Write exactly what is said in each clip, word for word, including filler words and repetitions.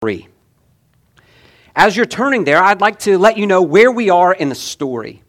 three. As you're turning there, I'd like to let you know where we are in the story.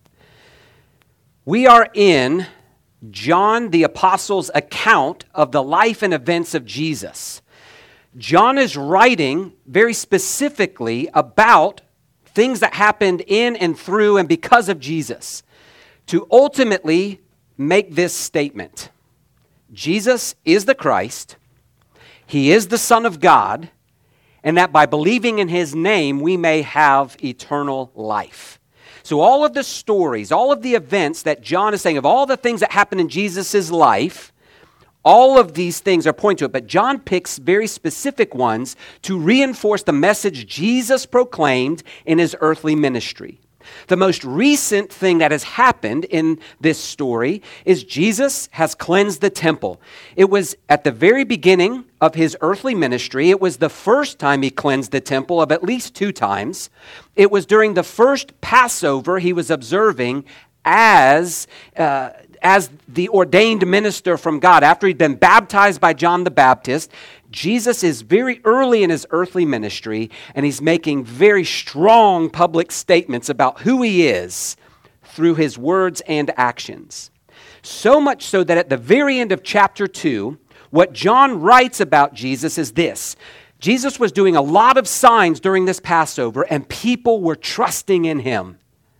We are in John the Apostle's account of the life and events of Jesus. John is writing very specifically about things that happened in and through and because of Jesus to ultimately make this statement. Jesus is the Christ. He is the Son of God, and that by believing in his name, we may have eternal life. So all of the stories, all of the events that John is saying, of all the things that happened in Jesus' life, all of these things are pointing to it. But John picks very specific ones to reinforce the message Jesus proclaimed in his earthly ministry. The most recent thing that has happened in this story is Jesus has cleansed the temple. It was at the very beginning of his earthly ministry. It was the first time he cleansed the temple of at least two times. It was during the first Passover he was observing as uh, as the ordained minister from God. After he'd been baptized by John the Baptist, Jesus is very early in his earthly ministry, and he's making very strong public statements about who he is through his words and actions. So much so that at the very end of chapter two, what John writes about Jesus is this. Jesus was doing a lot of signs during this Passover, and people were trusting in him.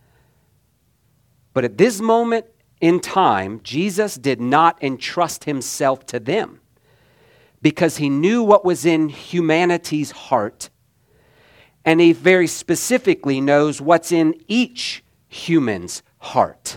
But at this moment in time, Jesus did not entrust himself to them because he knew what was in humanity's heart, and he very specifically knows what's in each human's heart.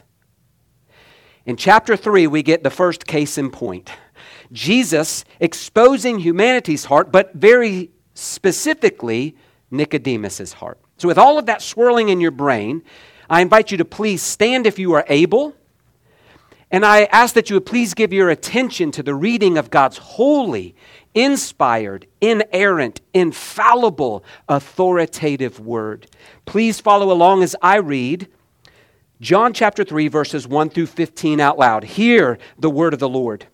In chapter three, we get the first case in point. Jesus exposing humanity's heart, but very specifically Nicodemus' heart. So with all of that swirling in your brain, I invite you to please stand if you are able. And I ask that you would please give your attention to the reading of God's holy, inspired, inerrant, infallible, authoritative word. Please follow along as I read John chapter three, verses one through fifteen out loud. Hear the word of the Lord.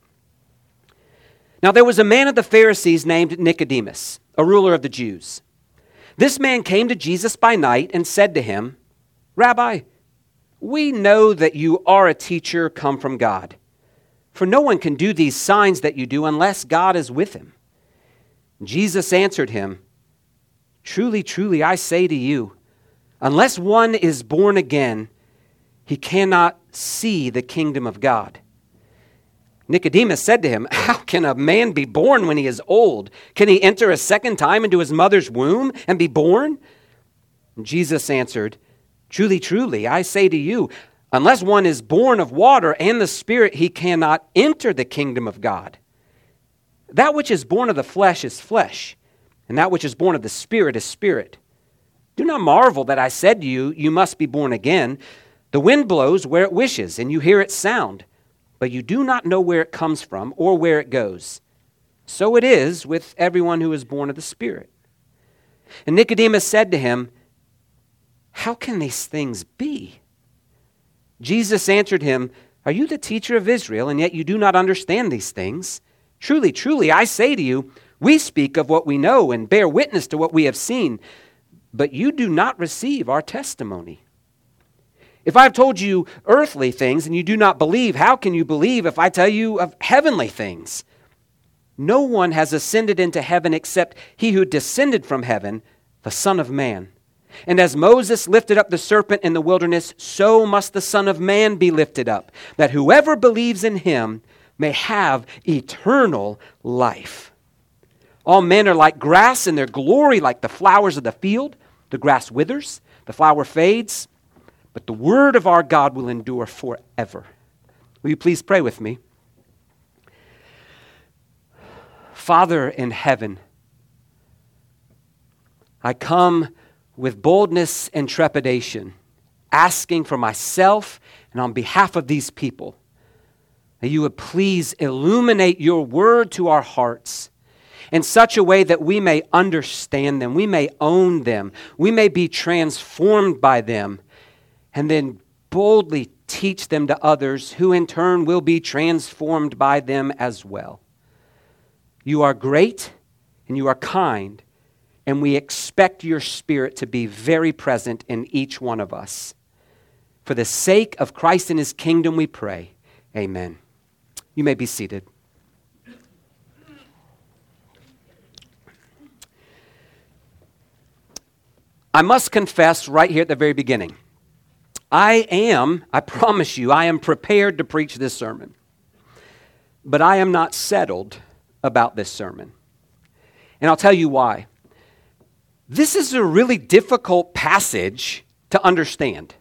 Now there was a man of the Pharisees named Nicodemus, a ruler of the Jews. This man came to Jesus by night and said to him, "Rabbi, we know that you are a teacher come from God, for no one can do these signs that you do unless God is with him." Jesus answered him, "Truly, truly, I say to you, unless one is born again, he cannot see the kingdom of God." Nicodemus said to him, "How can a man be born when he is old? Can he enter a second time into his mother's womb and be born?" Jesus answered, "Truly, truly, I say to you, unless one is born of water and the Spirit, he cannot enter the kingdom of God. That which is born of the flesh is flesh, and that which is born of the Spirit is spirit. Do not marvel that I said to you, you must be born again. The wind blows where it wishes, and you hear its sound, but you do not know where it comes from or where it goes. So it is with everyone who is born of the Spirit." And Nicodemus said to him, "How can these things be?" Jesus answered him, "Are you the teacher of Israel, and yet you do not understand these things? Truly, truly, I say to you, we speak of what we know and bear witness to what we have seen, but you do not receive our testimony. If I have told you earthly things and you do not believe, how can you believe if I tell you of heavenly things? No one has ascended into heaven except he who descended from heaven, the Son of Man. And as Moses lifted up the serpent in the wilderness, so must the Son of Man be lifted up, that whoever believes in him may have eternal life. All men are like grass, and their glory like the flowers of the field. The grass withers, the flower fades, but the word of our God will endure forever." Will you please pray with me? Father in heaven, I come with boldness and trepidation, asking for myself and on behalf of these people, that you would please illuminate your word to our hearts in such a way that we may understand them, we may own them, we may be transformed by them, and then boldly teach them to others who in turn will be transformed by them as well. You are great and you are kind, and we expect your Spirit to be very present in each one of us. For the sake of Christ and his kingdom, we pray. Amen. You may be seated. I must confess right here at the very beginning, I am, I promise you, I am prepared to preach this sermon. But I am not settled about this sermon. And I'll tell you why. This is a really difficult passage to understand.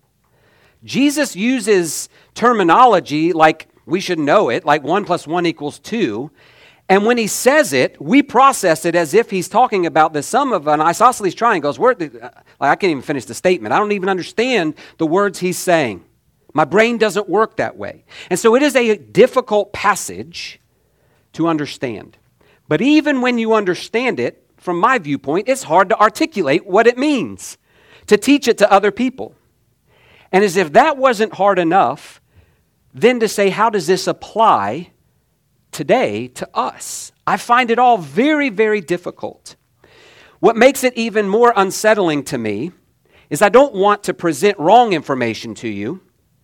Jesus uses terminology like we should know it, like one plus one equals two. And when he says it, we process it as if he's talking about the sum of an isosceles triangles. Where the, like I can't even finish the statement. I don't even understand the words he's saying. My brain doesn't work that way. And so it is a difficult passage to understand. But even when you understand it, from my viewpoint, it's hard to articulate what it means, to teach it to other people. And as if that wasn't hard enough, then to say, how does this apply today to us? I find it all very, very difficult. What makes it even more unsettling to me is I don't want to present wrong information to you.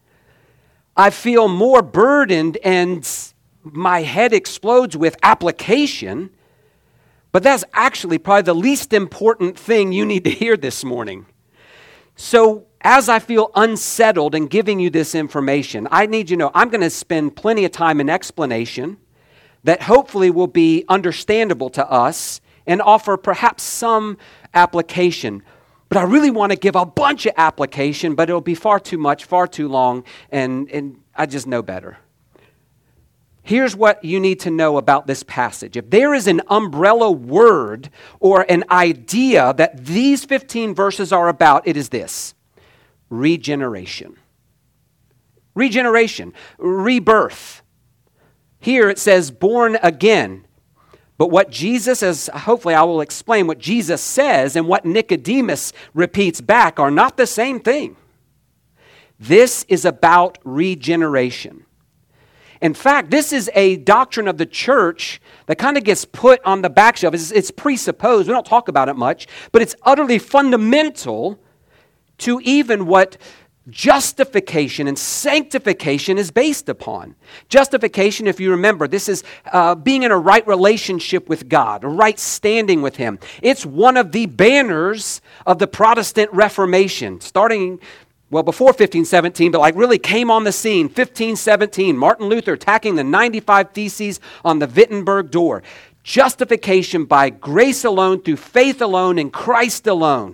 I feel more burdened and my head explodes with application, but that's actually probably the least important thing you need to hear this morning. So as I feel unsettled in giving you this information, I need you to know I'm going to spend plenty of time in explanation that hopefully will be understandable to us and offer perhaps some application. But I really want to give a bunch of application, but it'll be far too much, far too long, and, and I just know better. Here's what you need to know about this passage. If there is an umbrella word or an idea that these fifteen verses are about, it is this: regeneration. Regeneration, rebirth. Here it says born again. But what Jesus, as hopefully I will explain, what Jesus says and what Nicodemus repeats back are not the same thing. This is about regeneration. In fact, this is a doctrine of the church that kind of gets put on the back shelf. It's, it's presupposed. We don't talk about it much, but it's utterly fundamental to even what justification and sanctification is based upon. Justification, if you remember, this is uh, being in a right relationship with God, a right standing with Him. It's one of the banners of the Protestant Reformation, starting, well, before fifteen seventeen, but like really came on the scene, fifteen seventeen, Martin Luther attacking the ninety-five Theses on the Wittenberg door. Justification by grace alone, through faith alone, in Christ alone.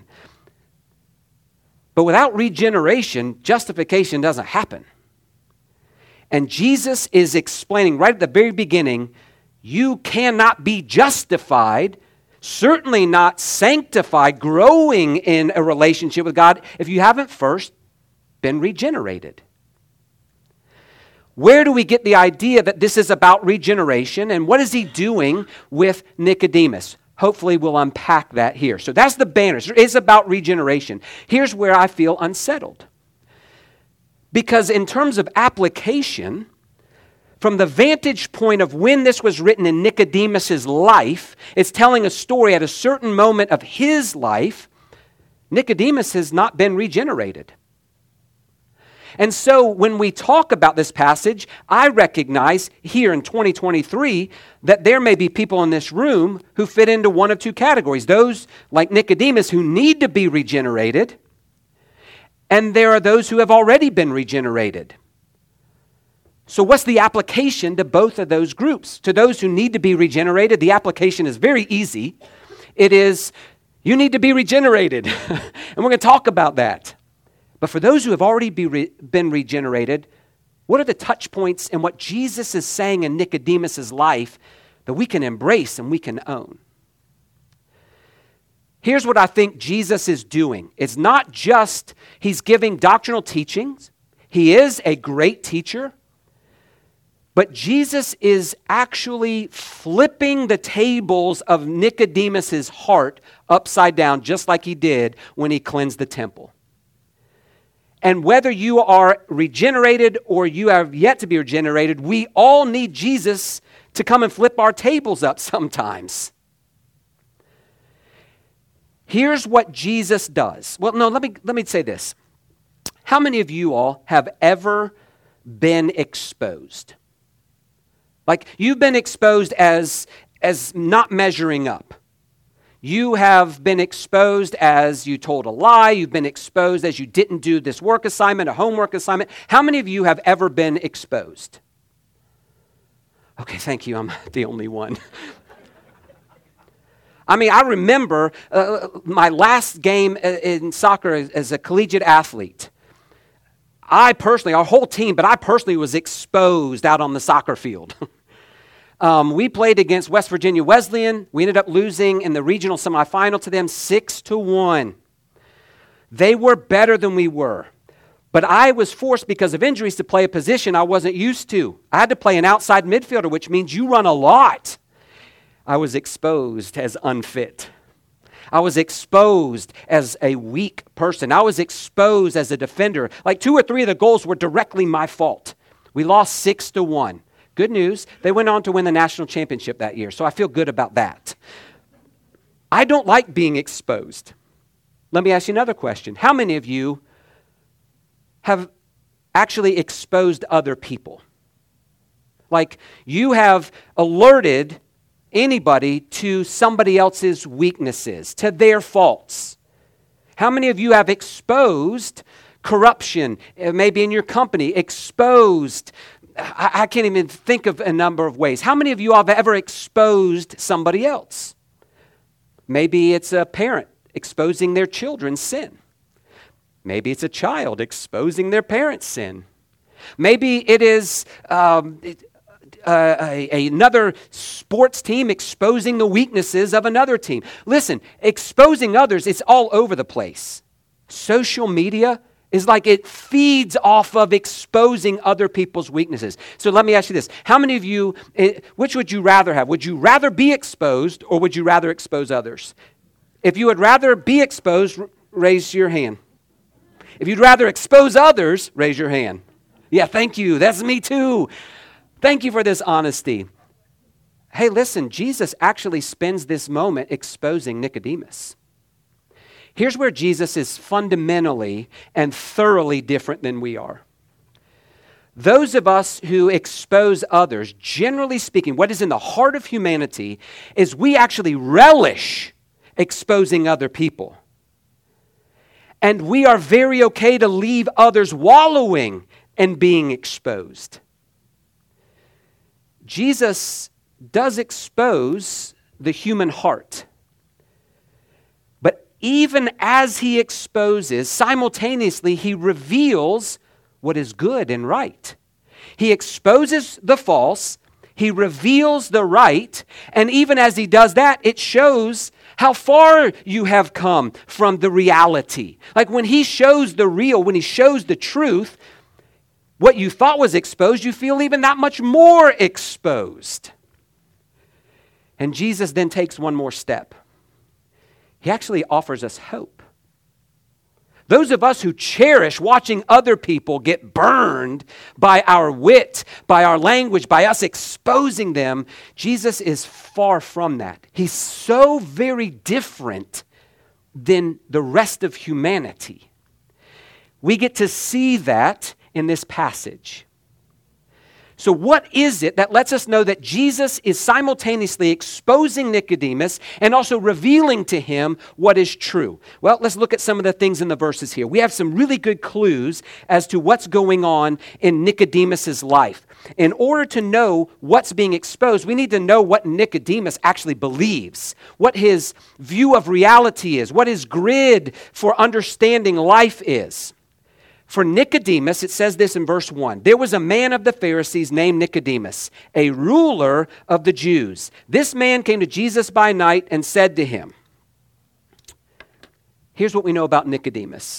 But without regeneration, justification doesn't happen. And Jesus is explaining right at the very beginning, you cannot be justified, certainly not sanctified, growing in a relationship with God, if you haven't first been regenerated. Where do we get the idea that this is about regeneration, and what is he doing with Nicodemus? Hopefully we'll unpack that here. So that's the banner. It is about regeneration. Here's where I feel unsettled. Because in terms of application, from the vantage point of when this was written in Nicodemus' life, it's telling a story at a certain moment of his life. Nicodemus has not been regenerated. And so when we talk about this passage, I recognize here in twenty twenty-three that there may be people in this room who fit into one of two categories. Those like Nicodemus who need to be regenerated, and there are those who have already been regenerated. So what's the application to both of those groups? To those who need to be regenerated, the application is very easy. It is, you need to be regenerated. And we're going to talk about that. But for those who have already be re- been regenerated, what are the touch points in what Jesus is saying in Nicodemus' life that we can embrace and we can own? Here's what I think Jesus is doing. It's not just he's giving doctrinal teachings. He is a great teacher. But Jesus is actually flipping the tables of Nicodemus' heart upside down, just like he did when he cleansed the temple. And whether you are regenerated or you have yet to be regenerated, we all need Jesus to come and flip our tables up sometimes. Here's what Jesus does. Well, no, let me, let me say this. How many of you all have ever been exposed? Like, you've been exposed as, as not measuring up. You have been exposed as you told a lie. You've been exposed as you didn't do this work assignment, a homework assignment. How many of you have ever been exposed? Okay, thank you. I'm the only one. I mean, I remember uh, my last game in soccer as a collegiate athlete. I personally, our whole team, but I personally was exposed out on the soccer field. um, we played against West Virginia Wesleyan. We ended up losing in the regional semifinal to them six to one. They were better than we were. But I was forced because of injuries to play a position I wasn't used to. I had to play an outside midfielder, which means you run a lot. I was exposed as unfit. I was exposed as a weak person. I was exposed as a defender. Like two or three of the goals were directly my fault. We lost six to one. Good news, they went on to win the national championship that year, so I feel good about that. I don't like being exposed. Let me ask you another question. How many of you have actually exposed other people? Like, you have alerted anybody to somebody else's weaknesses, to their faults. How many of you have exposed corruption, maybe in your company, exposed, I, I can't even think of a number of ways. How many of you have ever exposed somebody else? Maybe it's a parent exposing their children's sin. Maybe it's a child exposing their parents' sin. Maybe it is um, it, Uh, a, a, another sports team exposing the weaknesses of another team. Listen, exposing others, it's all over the place. Social media is like it feeds off of exposing other people's weaknesses. So let me ask you this. How many of you, which would you rather have? Would you rather be exposed or would you rather expose others? If you would rather be exposed, raise your hand. If you'd rather expose others, raise your hand. Yeah, thank you. That's me too. Thank you for this honesty. Hey, listen, Jesus actually spends this moment exposing Nicodemus. Here's where Jesus is fundamentally and thoroughly different than we are. Those of us who expose others, generally speaking, what is in the heart of humanity is we actually relish exposing other people. And we are very okay to leave others wallowing and being exposed. Jesus does expose the human heart. But even as he exposes, simultaneously he reveals what is good and right. He exposes the false, he reveals the right, and even as he does that, it shows how far you have come from the reality. Like when he shows the real, when he shows the truth, what you thought was exposed, you feel even that much more exposed. And Jesus then takes one more step. He actually offers us hope. Those of us who cherish watching other people get burned by our wit, by our language, by us exposing them, Jesus is far from that. He's so very different than the rest of humanity. We get to see that in this passage. So what is it that lets us know that Jesus is simultaneously exposing Nicodemus and also revealing to him what is true? Well, let's look at some of the things in the verses here. We have some really good clues as to what's going on in Nicodemus's life. In order to know what's being exposed, we need to know what Nicodemus actually believes, what his view of reality is, what his grid for understanding life is. For Nicodemus, it says this in verse one, there was a man of the Pharisees named Nicodemus, a ruler of the Jews. This man came to Jesus by night and said to him, here's what we know about Nicodemus.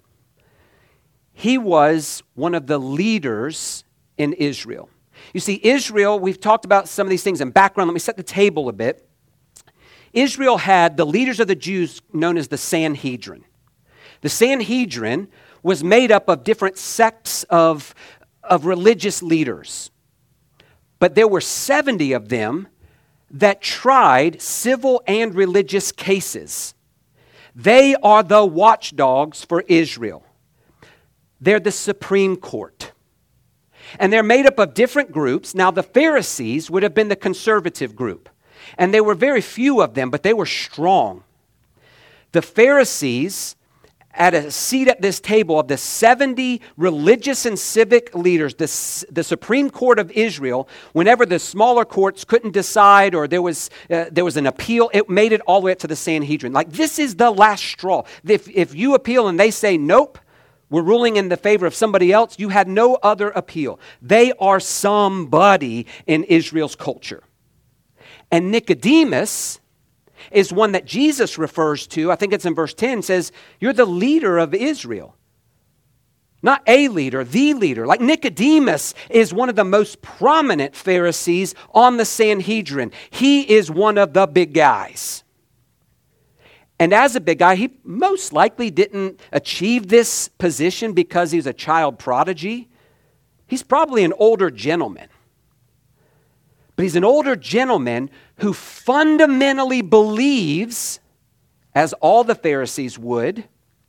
He was one of the leaders in Israel. You see, Israel, we've talked about some of these things in background. Let me set the table a bit. Israel had the leaders of the Jews known as the Sanhedrin. The Sanhedrin was made up of different sects of, of religious leaders. But there were seventy of them that tried civil and religious cases. They are the watchdogs for Israel. They're the Supreme Court. And they're made up of different groups. Now, the Pharisees would have been the conservative group. And there were very few of them, but they were strong. The Pharisees, at a seat at this table of the seventy religious and civic leaders, the, the Supreme Court of Israel, whenever the smaller courts couldn't decide or there was uh, there was an appeal, it made it all the way up to the Sanhedrin. Like, this is the last straw. If, if you appeal and they say, nope, we're ruling in the favor of somebody else, you had no other appeal. They are somebody in Israel's culture. And Nicodemus is one that Jesus refers to. I think it's in verse ten, says, you're the leader of Israel. Not a leader, the leader. Like, Nicodemus is one of the most prominent Pharisees on the Sanhedrin. He is one of the big guys. And as a big guy, he most likely didn't achieve this position because he was a child prodigy. He's probably an older gentleman. But he's an older gentleman who fundamentally believes, as all the Pharisees would,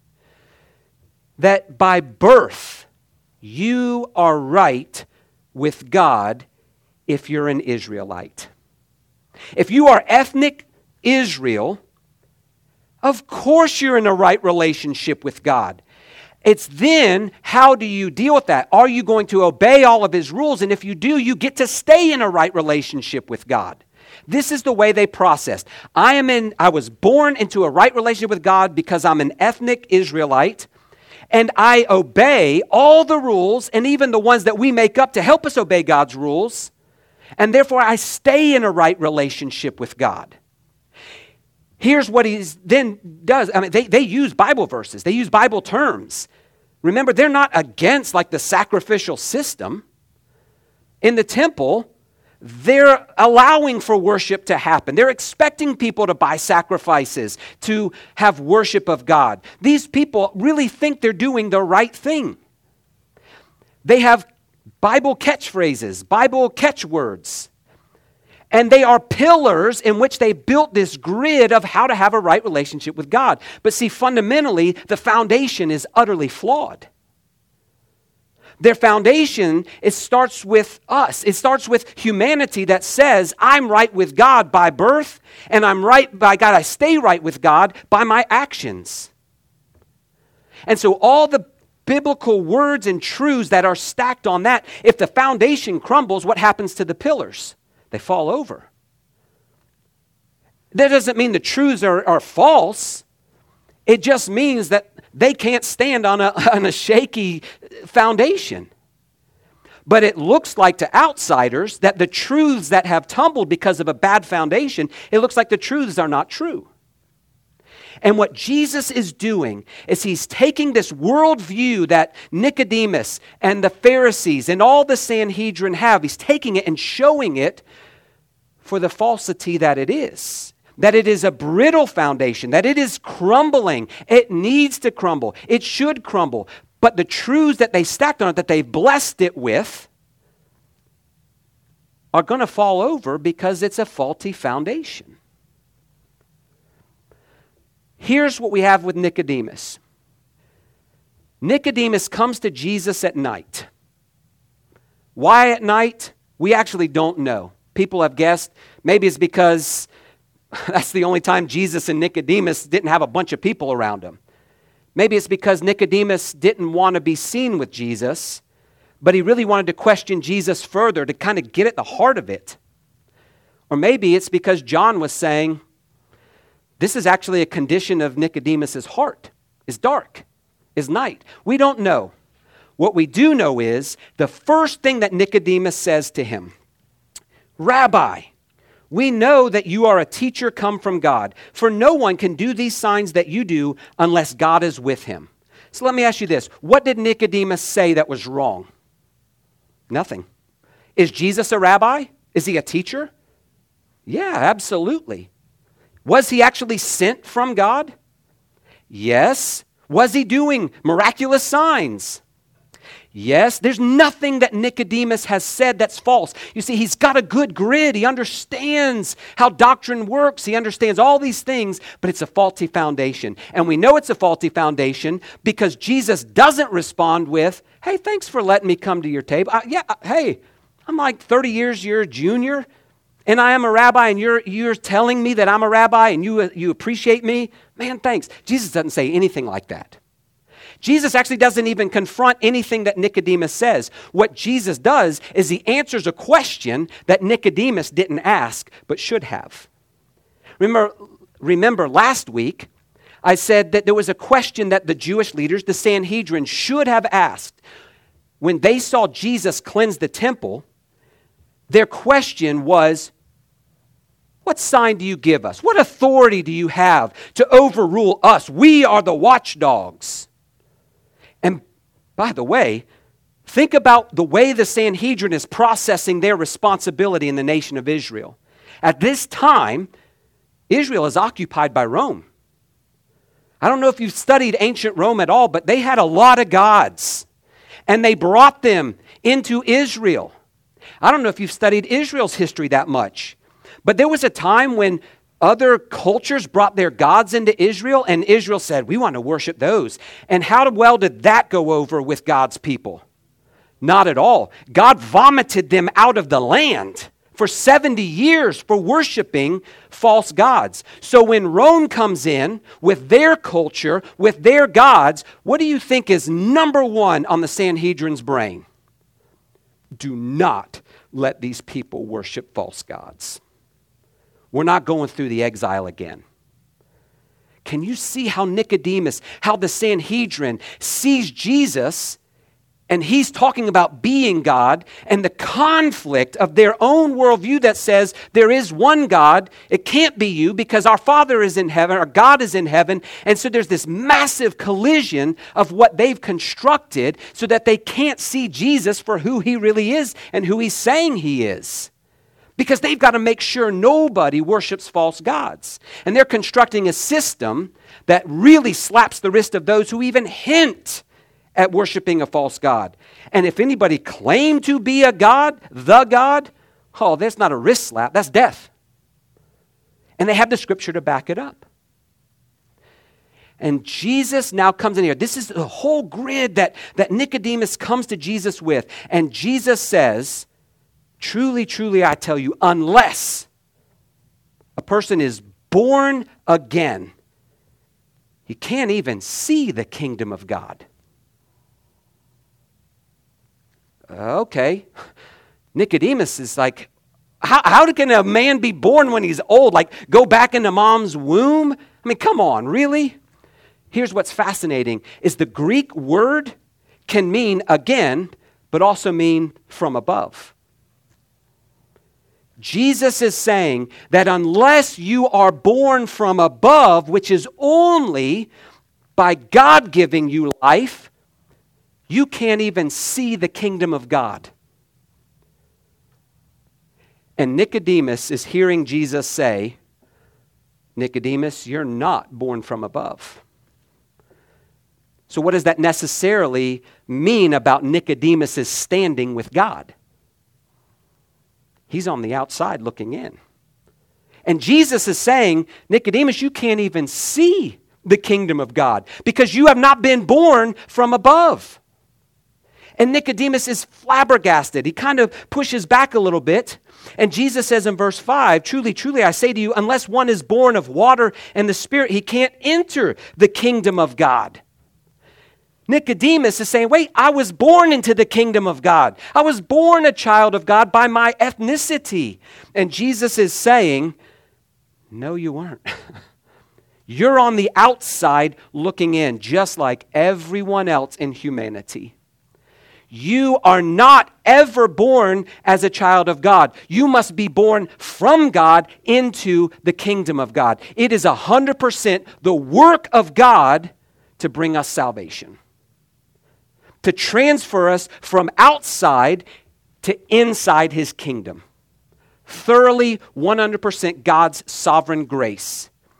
that by birth you are right with God if you're an Israelite. If you are ethnic Israel, of course you're in a right relationship with God. It's then, how do you deal with that? Are you going to obey all of His rules? And if you do, you get to stay in a right relationship with God. This is the way they processed. I am in, I was born into a right relationship with God because I'm an ethnic Israelite, and I obey all the rules, and even the ones that we make up to help us obey God's rules, and therefore I stay in a right relationship with God. Here's what he then does. I mean, they, they use Bible verses. They use Bible terms. Remember, they're not against like the sacrificial system. In the temple, they're allowing for worship to happen. They're expecting people to buy sacrifices, to have worship of God. These people really think they're doing the right thing. They have Bible catchphrases, Bible catchwords. And they are pillars in which they built this grid of how to have a right relationship with God. But see, fundamentally, the foundation is utterly flawed. Their foundation, it starts with us. It starts with humanity that says, I'm right with God by birth, and I'm right by God. I stay right with God by my actions. And so all the biblical words and truths that are stacked on that, if the foundation crumbles, what happens to the pillars? They fall over. That doesn't mean the truths are, are false. It just means that they can't stand on a, on a shaky foundation. But it looks like to outsiders that the truths that have tumbled because of a bad foundation, it looks like the truths are not true. And what Jesus is doing is he's taking this worldview that Nicodemus and the Pharisees and all the Sanhedrin have, he's taking it and showing it for the falsity that it is. That it is a brittle foundation, that it is crumbling. It needs to crumble. It should crumble. But the truths that they stacked on it, that they've blessed it with, are going to fall over because it's a faulty foundation. Here's what we have with Nicodemus. Nicodemus comes to Jesus at night. Why at night? We actually don't know. People have guessed. Maybe it's because that's the only time Jesus and Nicodemus didn't have a bunch of people around him. Maybe it's because Nicodemus didn't want to be seen with Jesus, but he really wanted to question Jesus further to kind of get at the heart of it. Or maybe it's because John was saying, this is actually a condition of Nicodemus's heart, is dark, is night. We don't know. What we do know is the first thing that Nicodemus says to him, Rabbi, we know that you are a teacher come from God, for no one can do these signs that you do unless God is with him. So let me ask you this. What did Nicodemus say that was wrong? Nothing. Is Jesus a rabbi? Is he a teacher? Yeah, absolutely. Was he actually sent from God? Yes. Was he doing miraculous signs? Yes, there's nothing that Nicodemus has said that's false. You see, he's got a good grid. He understands how doctrine works. He understands all these things, but it's a faulty foundation. And we know it's a faulty foundation because Jesus doesn't respond with, hey, thanks for letting me come to your table. Uh, yeah, uh, hey, I'm like thirty years your junior, and I am a rabbi, and you're, you're telling me that I'm a rabbi, and you, uh, you appreciate me? Man, thanks. Jesus doesn't say anything like that. Jesus actually doesn't even confront anything that Nicodemus says. What Jesus does is he answers a question that Nicodemus didn't ask, but should have. Remember, remember last week, I said that there was a question that the Jewish leaders, the Sanhedrin, should have asked. When they saw Jesus cleanse the temple, their question was, what sign do you give us? What authority do you have to overrule us? We are the watchdogs. And by the way, think about the way the Sanhedrin is processing their responsibility in the nation of Israel. At this time, Israel is occupied by Rome. I don't know if you've studied ancient Rome at all, but they had a lot of gods, and they brought them into Israel. I don't know if you've studied Israel's history that much, but there was a time when other cultures brought their gods into Israel, and Israel said, we want to worship those. And how well did that go over with God's people? Not at all. God vomited them out of the land for seventy years for worshiping false gods. So when Rome comes in with their culture, with their gods, what do you think is number one on the Sanhedrin's brain? Do not let these people worship false gods. We're not going through the exile again. Can you see how Nicodemus, how the Sanhedrin sees Jesus, and he's talking about being God, and the conflict of their own worldview that says there is one God, it can't be you because our Father is in heaven, our God is in heaven, and so there's this massive collision of what they've constructed so that they can't see Jesus for who he really is and who he's saying he is. Because they've got to make sure nobody worships false gods. And they're constructing a system that really slaps the wrist of those who even hint at worshiping a false god. And if anybody claimed to be a god, the God, oh, that's not a wrist slap, that's death. And they have the scripture to back it up. And Jesus now comes in here. This is the whole grid that, that Nicodemus comes to Jesus with. And Jesus says, truly, truly, I tell you, unless a person is born again, he can't even see the kingdom of God. Okay. Nicodemus is like, how, how can a man be born when he's old? Like, go back into mom's womb? I mean, come on, really? Here's what's fascinating, is the Greek word can mean again, but also mean from above. Jesus is saying that unless you are born from above, which is only by God giving you life, you can't even see the kingdom of God. And Nicodemus is hearing Jesus say, Nicodemus, you're not born from above. So what does that necessarily mean about Nicodemus' standing with God? He's on the outside looking in. And Jesus is saying, Nicodemus, you can't even see the kingdom of God because you have not been born from above. And Nicodemus is flabbergasted. He kind of pushes back a little bit. And Jesus says in verse five, truly, truly, I say to you, unless one is born of water and the Spirit, he can't enter the kingdom of God. Nicodemus is saying, wait, I was born into the kingdom of God. I was born a child of God by my ethnicity. And Jesus is saying, no, you weren't. You're on the outside looking in, just like everyone else in humanity. You are not ever born as a child of God. You must be born from God into the kingdom of God. It is one hundred percent the work of God to bring us salvation, to transfer us from outside to inside his kingdom. Thoroughly one hundred percent God's sovereign grace.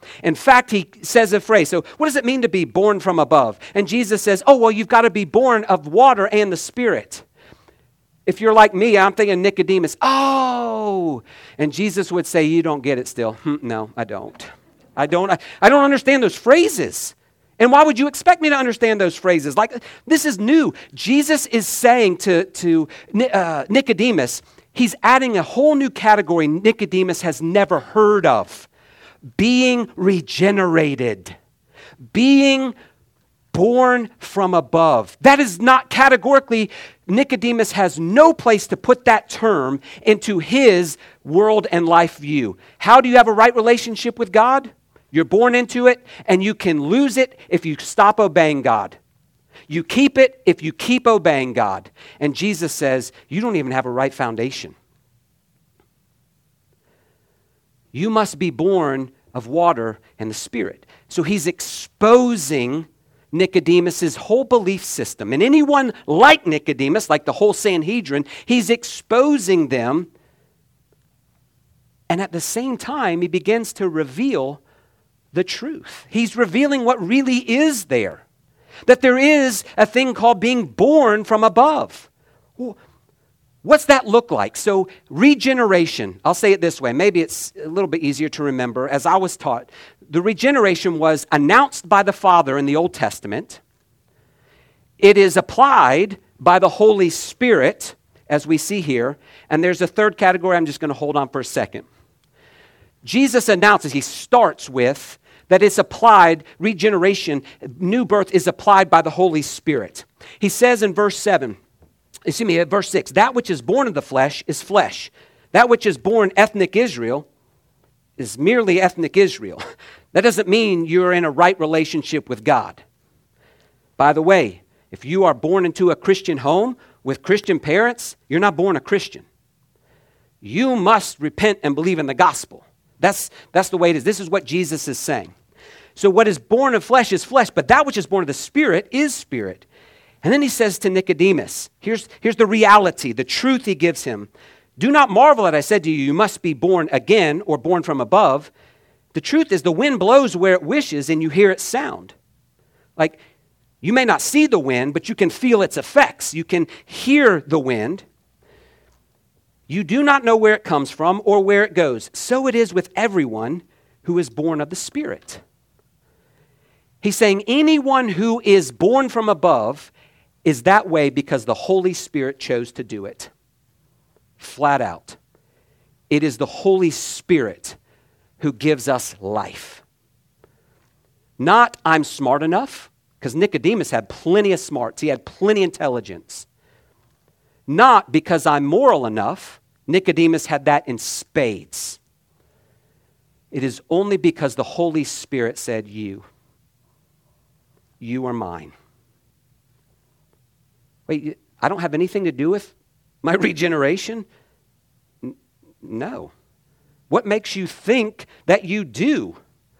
In fact, he says a phrase. So what does it mean to be born from above? And Jesus says, oh, well, you've got to be born of water and the Spirit. If you're like me, I'm thinking Nicodemus, oh. And Jesus would say, you don't get it still. Hmm, no, I don't. I don't. I, I don't understand those phrases. And why would you expect me to understand those phrases? Like, this is new. Jesus is saying to, to uh, Nicodemus, he's adding a whole new category Nicodemus has never heard of. Being regenerated. Being born from above. That is not categorically, Nicodemus has no place to put that term into his world and life view. How do you have a right relationship with God? You're born into it, and you can lose it if you stop obeying God. You keep it if you keep obeying God. And Jesus says, you don't even have a right foundation. You must be born of water and the Spirit. So he's exposing Nicodemus's whole belief system. And anyone like Nicodemus, like the whole Sanhedrin, he's exposing them. And at the same time, he begins to reveal the truth. He's revealing what really is there. That there is a thing called being born from above. Well, what's that look like? So regeneration, I'll say it this way. Maybe it's a little bit easier to remember. As I was taught, the regeneration was announced by the Father in the Old Testament. It is applied by the Holy Spirit, as we see here. And there's a third category I'm just going to hold on for a second. Jesus announces, he starts with, that it's applied, regeneration, new birth is applied by the Holy Spirit. He says in verse seven, excuse me, at verse six, that which is born of the flesh is flesh. That which is born ethnic Israel is merely ethnic Israel. That doesn't mean you're in a right relationship with God. By the way, if you are born into a Christian home with Christian parents, you're not born a Christian. You must repent and believe in the gospel. That's, that's the way it is. This is what Jesus is saying. So what is born of flesh is flesh, but that which is born of the Spirit is spirit. And then he says to Nicodemus, here's, here's the reality, the truth he gives him. Do not marvel that I said to you, you must be born again or born from above. The truth is the wind blows where it wishes and you hear its sound. Like, you may not see the wind, but you can feel its effects. You can hear the wind. You do not know where it comes from or where it goes. So it is with everyone who is born of the Spirit. He's saying anyone who is born from above is that way because the Holy Spirit chose to do it. Flat out. It is the Holy Spirit who gives us life. Not I'm smart enough, because Nicodemus had plenty of smarts. He had plenty of intelligence. Not because I'm moral enough. Nicodemus had that in spades. It is only because the Holy Spirit said, you, you are mine. Wait, I don't have anything to do with my regeneration? N- no. What makes you think that you do?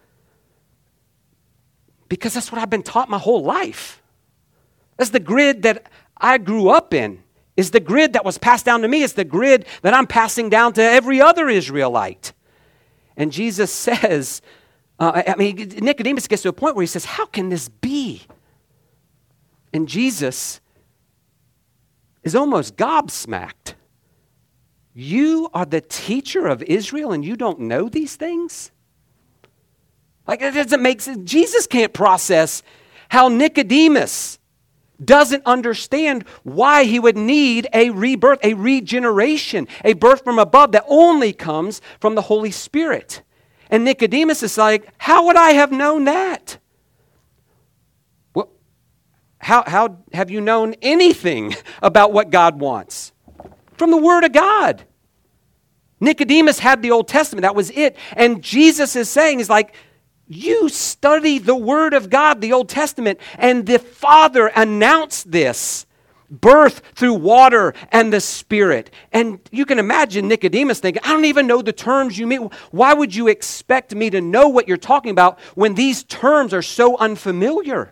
Because that's what I've been taught my whole life. That's the grid that I grew up in. Is the grid that was passed down to me. It's the grid that I'm passing down to every other Israelite. And Jesus says, uh, I mean, Nicodemus gets to a point where he says, how can this be? And Jesus is almost gobsmacked. You are the teacher of Israel and you don't know these things? Like, it doesn't make sense. Jesus can't process how Nicodemus doesn't understand why he would need a rebirth, a regeneration, a birth from above that only comes from the Holy Spirit. And Nicodemus is like, how would I have known that? Well, how, how have you known anything about what God wants? From the Word of God. Nicodemus had the Old Testament. That was it. And Jesus is saying, is like, you study the Word of God, the Old Testament, and the Father announced this birth through water and the Spirit. And you can imagine Nicodemus thinking, I don't even know the terms you mean. Why would you expect me to know what you're talking about when these terms are so unfamiliar?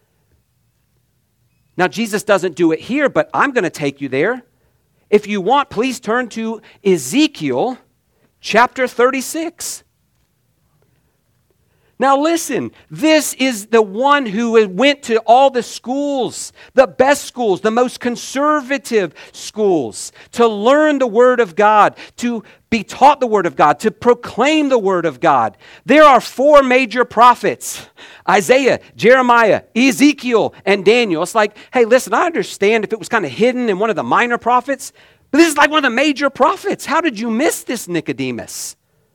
Now, Jesus doesn't do it here, but I'm going to take you there. If you want, please turn to Ezekiel chapter thirty-six. Now listen, this is the one who went to all the schools, the best schools, the most conservative schools, to learn the Word of God, to be taught the Word of God, to proclaim the Word of God. There are four major prophets: Isaiah, Jeremiah, Ezekiel, and Daniel. It's like, hey, listen, I understand if it was kind of hidden in one of the minor prophets, but this is like one of the major prophets. How did you miss this, Nicodemus?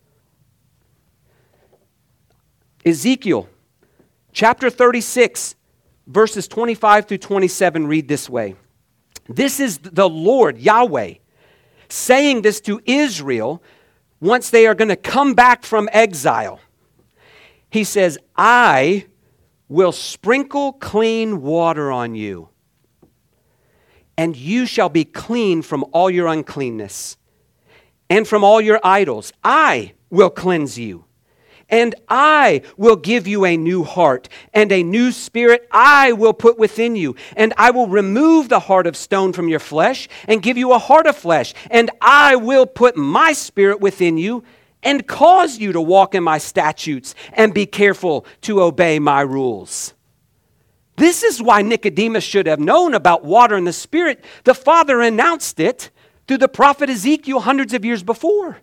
Ezekiel chapter thirty-six, verses twenty-five through twenty-seven read this way. This is the Lord, Yahweh, saying this to Israel once they are going to come back from exile. He says, I will sprinkle clean water on you, and you shall be clean from all your uncleanness and from all your idols. I will cleanse you. And I will give you a new heart, and a new spirit I will put within you. And I will remove the heart of stone from your flesh and give you a heart of flesh. And I will put my spirit within you and cause you to walk in my statutes and be careful to obey my rules. This is why Nicodemus should have known about water and the Spirit. The Father announced it through the prophet Ezekiel hundreds of years before.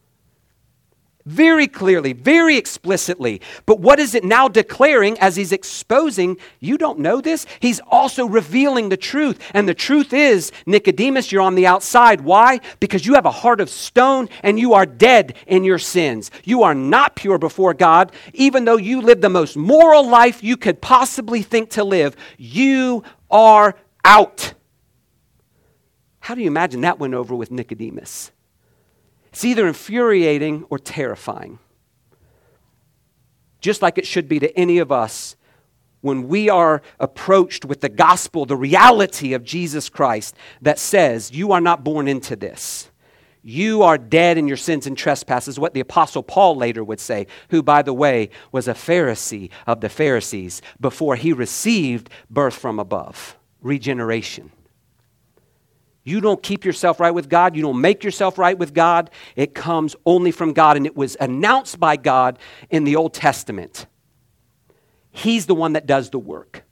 Very clearly, very explicitly. But what is it now declaring as he's exposing? You don't know this? He's also revealing the truth. And the truth is, Nicodemus, you're on the outside. Why? Because you have a heart of stone and you are dead in your sins. You are not pure before God. Even though you live the most moral life you could possibly think to live, you are out. How do you imagine that went over with Nicodemus? It's either infuriating or terrifying. Just like it should be to any of us when we are approached with the gospel, the reality of Jesus Christ that says, you are not born into this. You are dead in your sins and trespasses, what the Apostle Paul later would say, who, by the way, was a Pharisee of the Pharisees before he received birth from above, regeneration. You don't keep yourself right with God. You don't make yourself right with God. It comes only from God, and it was announced by God in the Old Testament. He's the one that does the work.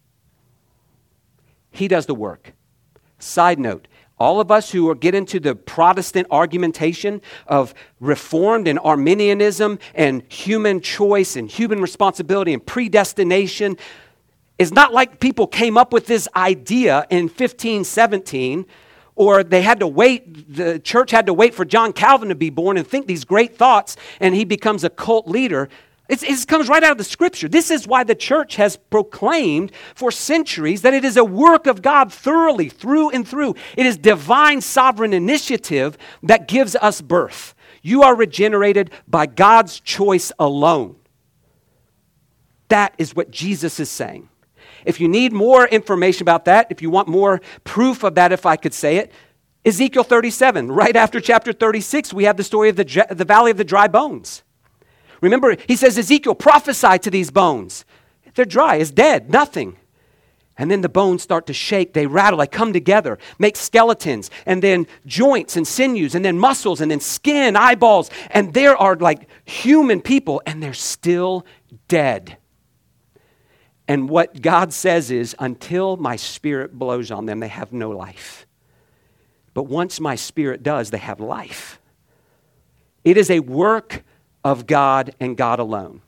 He does the work. Side note, all of us who are get into the Protestant argumentation of Reformed and Arminianism and human choice and human responsibility and predestination, it's not like people came up with this idea in fifteen seventeen, or they had to wait, the church had to wait for John Calvin to be born and think these great thoughts, and he becomes a cult leader. It's, it comes right out of the Scripture. This is why the church has proclaimed for centuries that it is a work of God thoroughly, through and through. It is divine sovereign initiative that gives us birth. You are regenerated by God's choice alone. That is what Jesus is saying. If you need more information about that, if you want more proof of that, if I could say it, Ezekiel thirty-seven, right after chapter thirty-six, we have the story of the, the valley of the dry bones. Remember, he says, Ezekiel, prophesy to these bones. They're dry, it's dead, nothing. And then the bones start to shake, they rattle, they come together, make skeletons, and then joints and sinews, and then muscles, and then skin, eyeballs. And there are like human people, and they're still dead. And what God says is, until my Spirit blows on them, they have no life. But once my Spirit does, they have life. It is a work of God and God alone.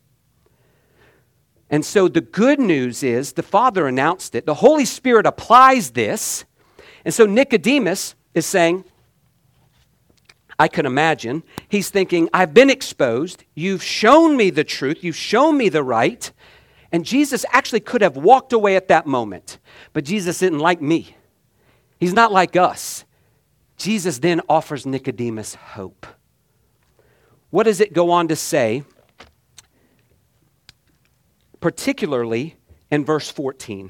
And so the good news is, the Father announced it. The Holy Spirit applies this. And so Nicodemus is saying, I can imagine, he's thinking, I've been exposed. You've shown me the truth. You've shown me the right. And Jesus actually could have walked away at that moment. But Jesus isn't like me. He's not like us. Jesus then offers Nicodemus hope. What does it go on to say? Particularly in verse fourteen.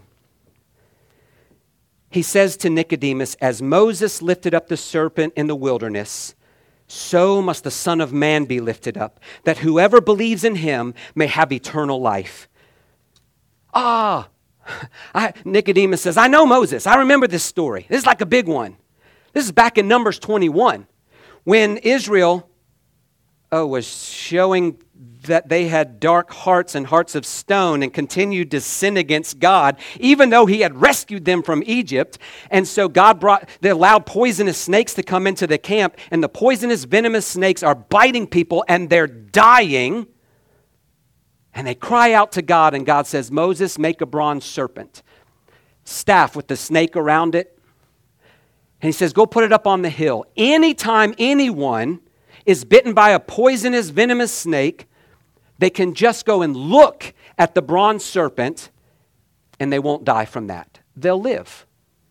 He says to Nicodemus, as Moses lifted up the serpent in the wilderness, so must the Son of Man be lifted up, that whoever believes in him may have eternal life. Ah, I, Nicodemus says, I know Moses. I remember this story. This is like a big one. This is back in Numbers twenty-one, when Israel oh, was showing that they had dark hearts and hearts of stone and continued to sin against God, even though he had rescued them from Egypt. And so God brought, they allowed poisonous snakes to come into the camp, and the poisonous, venomous snakes are biting people and they're dying. And they cry out to God, and God says, Moses, make a bronze serpent, staff with the snake around it. And he says, go put it up on the hill. Anytime anyone is bitten by a poisonous, venomous snake, they can just go and look at the bronze serpent and they won't die from that. They'll live.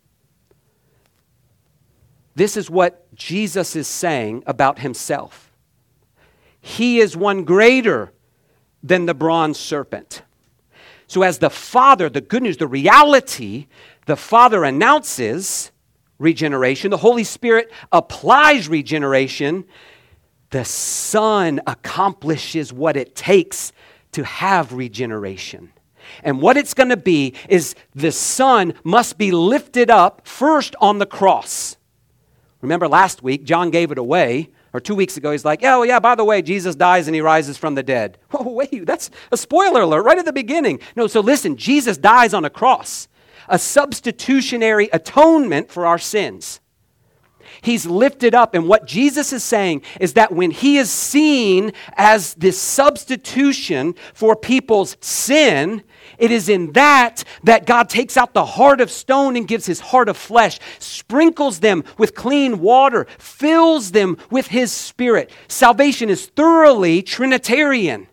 This is what Jesus is saying about himself. He is one greater than the bronze serpent. So as the Father, the good news, the reality, the Father announces regeneration, the Holy Spirit applies regeneration, the Son accomplishes what it takes to have regeneration. And what it's going to be is the Son must be lifted up first on the cross. Remember last week, John gave it away, or two weeks ago, he's like, oh yeah, by the way, Jesus dies and he rises from the dead. Whoa, wait, that's a spoiler alert right at the beginning. No, so listen, Jesus dies on a cross, a substitutionary atonement for our sins. He's lifted up, and what Jesus is saying is that when he is seen as this substitution for people's sin, it is in that that God takes out the heart of stone and gives his heart of flesh, sprinkles them with clean water, fills them with his Spirit. Salvation is thoroughly Trinitarian,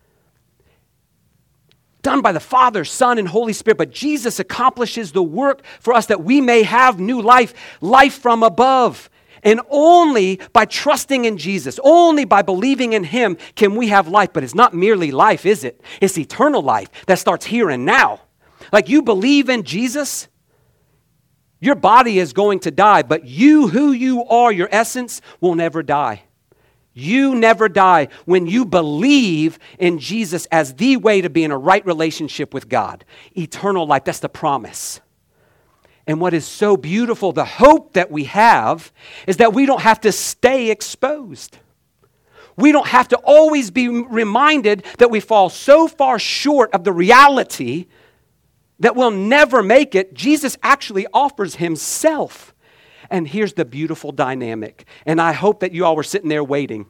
done by the Father, Son, and Holy Spirit. But Jesus accomplishes the work for us that we may have new life, life from above. And only by trusting in Jesus, only by believing in him can we have life. But it's not merely life, is it? It's eternal life that starts here and now. Like you believe in Jesus, your body is going to die, but you, who you are, your essence, will never die. You never die when you believe in Jesus as the way to be in a right relationship with God. Eternal life, that's the promise. And what is so beautiful, the hope that we have, is that we don't have to stay exposed. We don't have to always be reminded that we fall so far short of the reality that we'll never make it. Jesus actually offers himself. And here's the beautiful dynamic. And I hope that you all were sitting there waiting.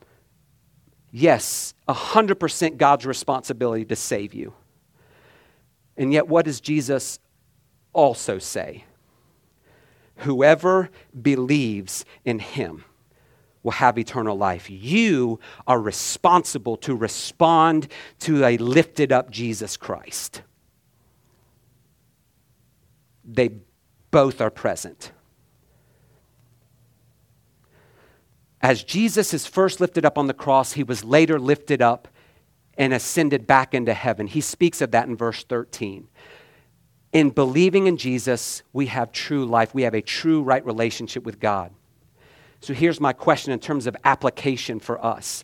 Yes, one hundred percent God's responsibility to save you. And yet what does Jesus also say? Whoever believes in him will have eternal life. You are responsible to respond to a lifted up Jesus Christ. They both are present. As Jesus is first lifted up on the cross, he was later lifted up and ascended back into heaven. He speaks of that in verse thirteen. In believing in Jesus, we have true life. We have a true right relationship with God. So here's my question in terms of application for us.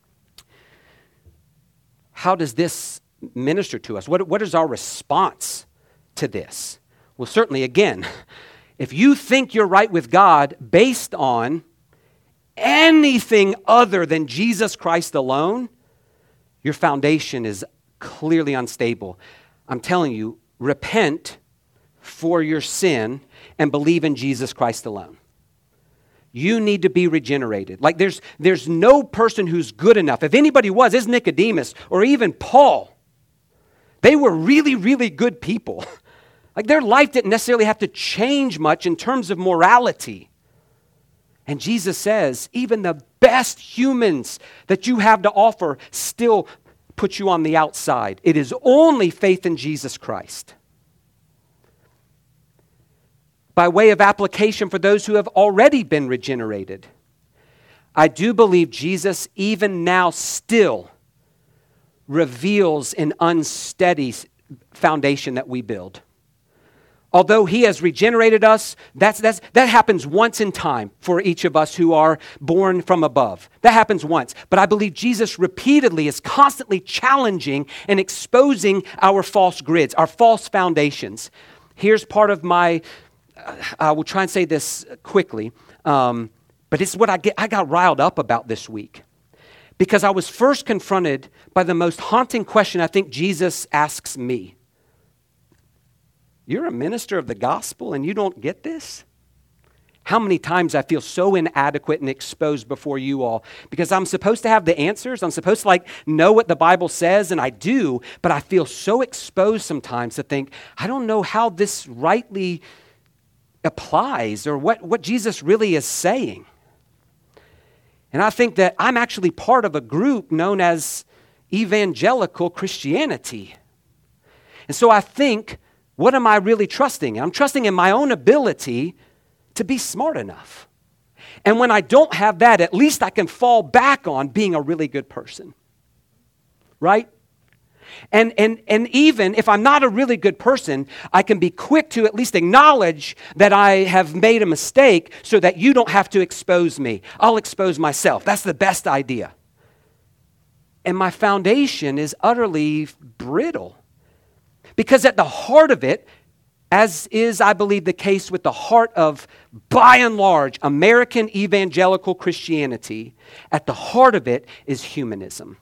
How does this minister to us? What, what is our response to this? Well, certainly, again, if you think you're right with God based on anything other than Jesus Christ alone, your foundation is clearly unstable. I'm telling you, repent for your sin and believe in Jesus Christ alone. You need to be regenerated. Like there's, there's no person who's good enough. If anybody was, it's Nicodemus or even Paul. They were really, really good people. Like their life didn't necessarily have to change much in terms of morality. And Jesus says, even the best humans that you have to offer still put you on the outside. It is only faith in Jesus Christ. By way of application for those who have already been regenerated, I do believe Jesus even now still reveals an unsteady foundation that we build. Although he has regenerated us, that's, that's, that happens once in time for each of us who are born from above. That happens once. But I believe Jesus repeatedly is constantly challenging and exposing our false grids, our false foundations. Here's part of my, uh, I will try and say this quickly, um, but it's what I get. I got riled up about this week. because I was first confronted by the most haunting question I think Jesus asks me. You're a minister of the gospel and you don't get this? How many times I feel so inadequate and exposed before you all because I'm supposed to have the answers. I'm supposed to like know what the Bible says, and I do, but I feel so exposed sometimes to think, I don't know how this rightly applies or what, what Jesus really is saying. And I think that I'm actually part of a group known as evangelical Christianity. And so I think, what am I really trusting? I'm trusting in my own ability to be smart enough. And when I don't have that, at least I can fall back on being a really good person. Right? And, and, and even if I'm not a really good person, I can be quick to at least acknowledge that I have made a mistake so that you don't have to expose me. I'll expose myself. That's the best idea. And my foundation is utterly brittle. Because at the heart of it, as is, I believe, the case with the heart of, by and large, American evangelical Christianity, at the heart of it is humanism.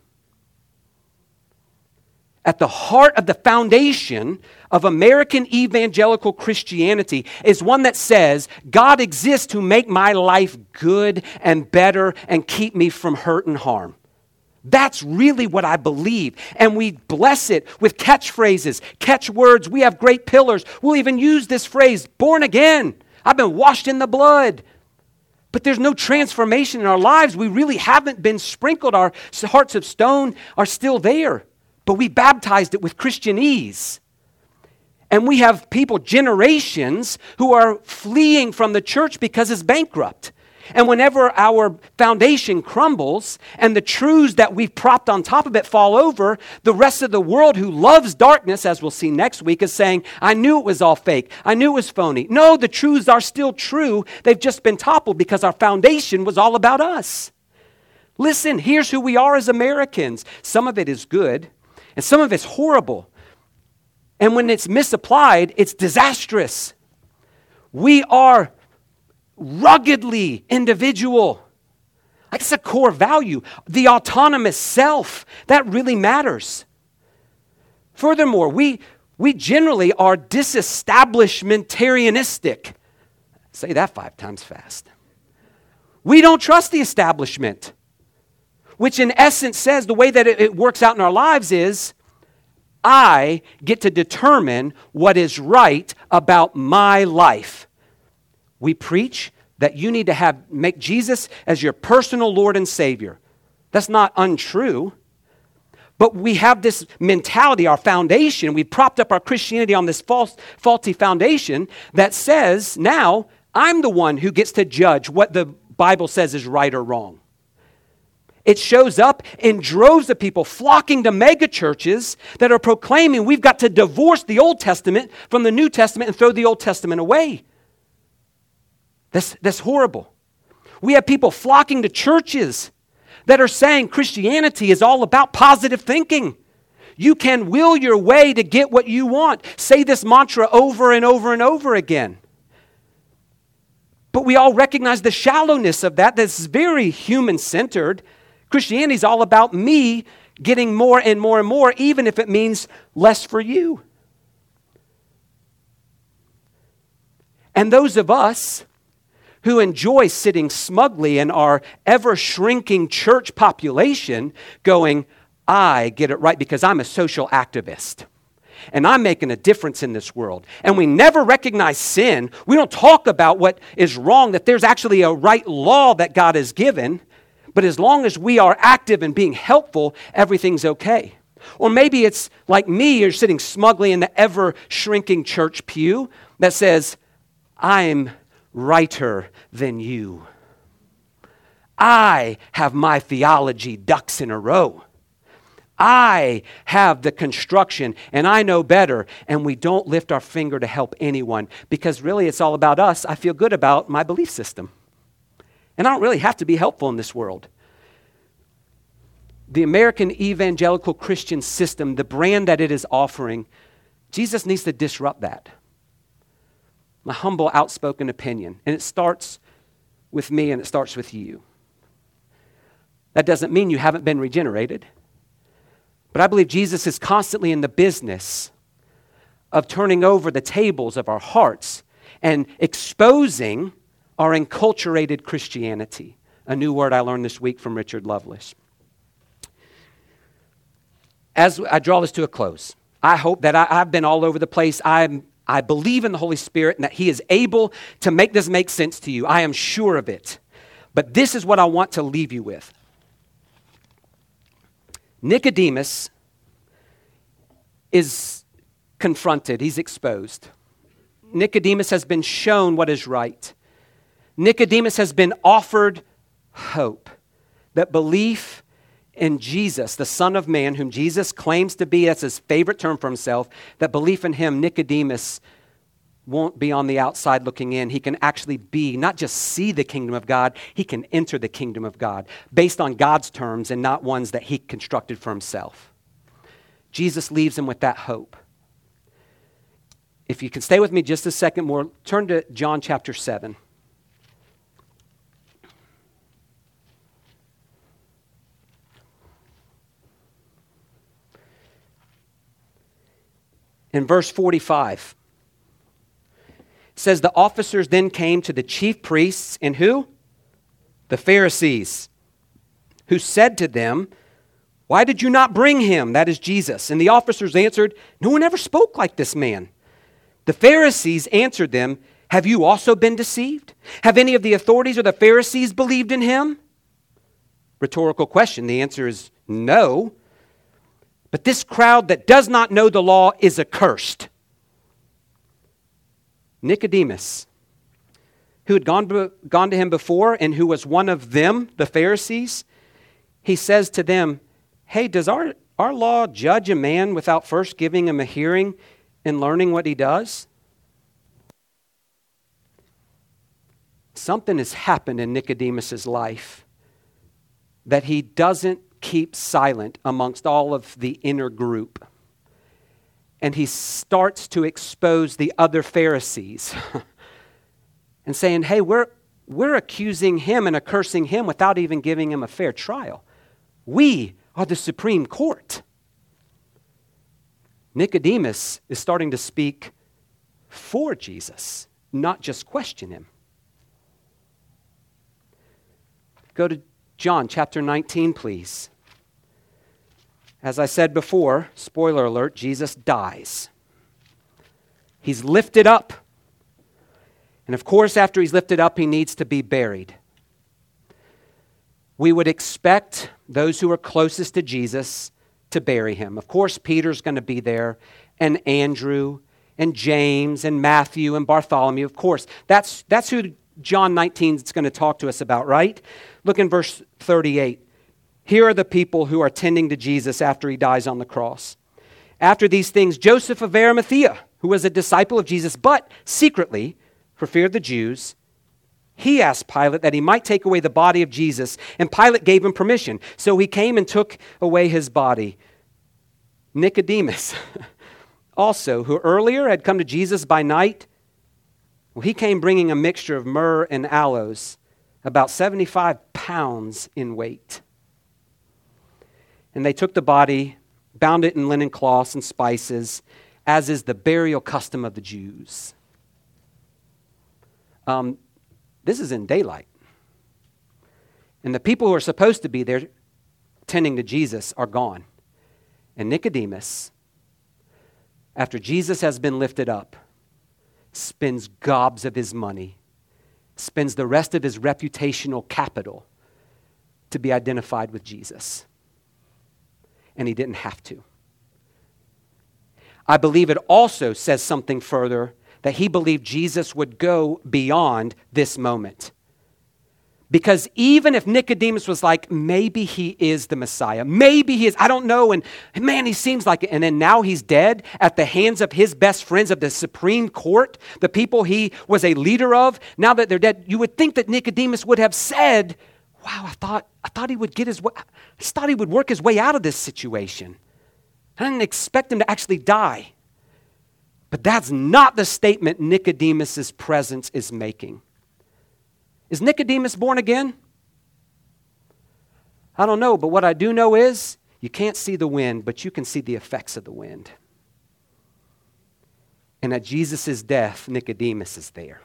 At the heart of the foundation of American evangelical Christianity is one that says, God exists to make my life good and better and keep me from hurt and harm. That's really what I believe. And we bless it with catchphrases, catchwords. We have great pillars. We'll even use this phrase, born again. I've been washed in the blood. But there's no transformation in our lives. We really haven't been sprinkled. Our hearts of stone are still there. But we baptized it with Christianese. And we have people, generations, who are fleeing from the church because it's bankrupt. And whenever our foundation crumbles and the truths that we've propped on top of it fall over, the rest of the world who loves darkness, as we'll see next week, is saying, I knew it was all fake. I knew it was phony. No, the truths are still true. They've just been toppled because our foundation was all about us. Listen, here's who we are as Americans. Some of it is good and some of it's horrible. And when it's misapplied, it's disastrous. We are ruggedly individual. Like it's a core value. The autonomous self, that really matters. Furthermore, we, we generally are disestablishmentarianistic. Say that five times fast. We don't trust the establishment, which in essence says the way that it, it works out in our lives is I get to determine what is right about my life. We preach that you need to have make Jesus as your personal Lord and Savior. That's not untrue. But we have this mentality, our foundation, we propped up our Christianity on this false, faulty foundation that says, now I'm the one who gets to judge what the Bible says is right or wrong. It shows up in droves of people flocking to mega churches that are proclaiming we've got to divorce the Old Testament from the New Testament and throw the Old Testament away. That's, that's horrible. We have people flocking to churches that are saying Christianity is all about positive thinking. You can will your way to get what you want. Say this mantra over and over and over again. But we all recognize the shallowness of that. That's very human-centered. Christianity is all about me getting more and more and more, even if it means less for you. And those of us who enjoy sitting smugly in our ever-shrinking church population going, I get it right because I'm a social activist. And I'm making a difference in this world. And we never recognize sin. We don't talk about what is wrong, that there's actually a right law that God has given. But as long as we are active and being helpful, everything's okay. Or maybe it's like me, you're sitting smugly in the ever-shrinking church pew that says, I'm righter than you. I have my theology ducks in a row. I have the construction and I know better, and we don't lift our finger to help anyone because really it's all about us. I feel good about my belief system. And I don't really have to be helpful in this world. The American evangelical Christian system, the brand that it is offering, Jesus needs to disrupt that. My humble, outspoken opinion. And it starts with me and it starts with you. That doesn't mean you haven't been regenerated. But I believe Jesus is constantly in the business of turning over the tables of our hearts and exposing our enculturated Christianity. A new word I learned this week from Richard Lovelace. As I draw this to a close, I hope that I, I've been all over the place. I'm, I believe in the Holy Spirit and that He is able to make this make sense to you. I am sure of it. But this is what I want to leave you with. Nicodemus is confronted. He's exposed. Nicodemus has been shown what is right. Nicodemus has been offered hope. That belief in Jesus, the Son of Man, whom Jesus claims to be, that's his favorite term for himself, that belief in him, Nicodemus won't be on the outside looking in. He can actually be, not just see the kingdom of God, he can enter the kingdom of God based on God's terms and not ones that he constructed for himself. Jesus leaves him with that hope. If you can stay with me just a second more, turn to John chapter seven. In verse forty-five, it says, the officers then came to the chief priests and who? The Pharisees, who said to them, why did you not bring him? That is Jesus. And the officers answered, no one ever spoke like this man. The Pharisees answered them, have you also been deceived? Have any of the authorities or the Pharisees believed in him? Rhetorical question. The answer is no. But this crowd that does not know the law is accursed. Nicodemus, who had gone, be, gone to him before and who was one of them, the Pharisees, he says to them, hey, does our, our law judge a man without first giving him a hearing and learning what he does? Something has happened in Nicodemus's life that he doesn't keep silent amongst all of the inner group. And he starts to expose the other Pharisees and saying, hey, we're, we're accusing him and accursing him without even giving him a fair trial. We are the Supreme Court. Nicodemus is starting to speak for Jesus, not just question him. Go to John chapter nineteen, please. As I said before, spoiler alert, Jesus dies. He's lifted up. And of course, after he's lifted up, he needs to be buried. We would expect those who are closest to Jesus to bury him. Of course, Peter's going to be there, and Andrew, and James, and Matthew, and Bartholomew. Of course, that's, that's who John nineteen is going to talk to us about, right? Look in verse thirty-eight. Here are the people who are tending to Jesus after he dies on the cross. After these things, Joseph of Arimathea, who was a disciple of Jesus, but secretly, for fear of the Jews, he asked Pilate that he might take away the body of Jesus, and Pilate gave him permission. So he came and took away his body. Nicodemus, also, who earlier had come to Jesus by night, well, he came bringing a mixture of myrrh and aloes, about seventy-five pounds in weight. And they took the body, bound it in linen cloths and spices, as is the burial custom of the Jews. Um, this is in daylight. And the people who are supposed to be there tending to Jesus are gone. And Nicodemus, after Jesus has been lifted up, spends gobs of his money, spends the rest of his reputational capital to be identified with Jesus. And he didn't have to. I believe it also says something further, that he believed Jesus would go beyond this moment. Because even if Nicodemus was like, maybe he is the Messiah, maybe he is, I don't know, and man, he seems like it, and then now he's dead at the hands of his best friends of the Supreme Court, the people he was a leader of, now that they're dead, you would think that Nicodemus would have said, wow, I thought I thought he would get his way, I just thought he would work his way out of this situation. I didn't expect him to actually die. But that's not the statement Nicodemus' presence is making. Is Nicodemus born again? I don't know, but what I do know is you can't see the wind, but you can see the effects of the wind. And at Jesus' death, Nicodemus is there.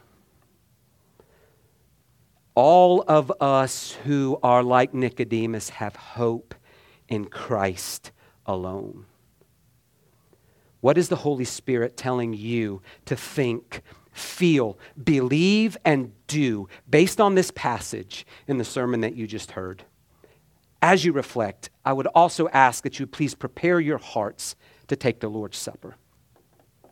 All of us who are like Nicodemus have hope in Christ alone. What is the Holy Spirit telling you to think, feel, believe, and do based on this passage in the sermon that you just heard? As you reflect, I would also ask that you please prepare your hearts to take the Lord's Supper.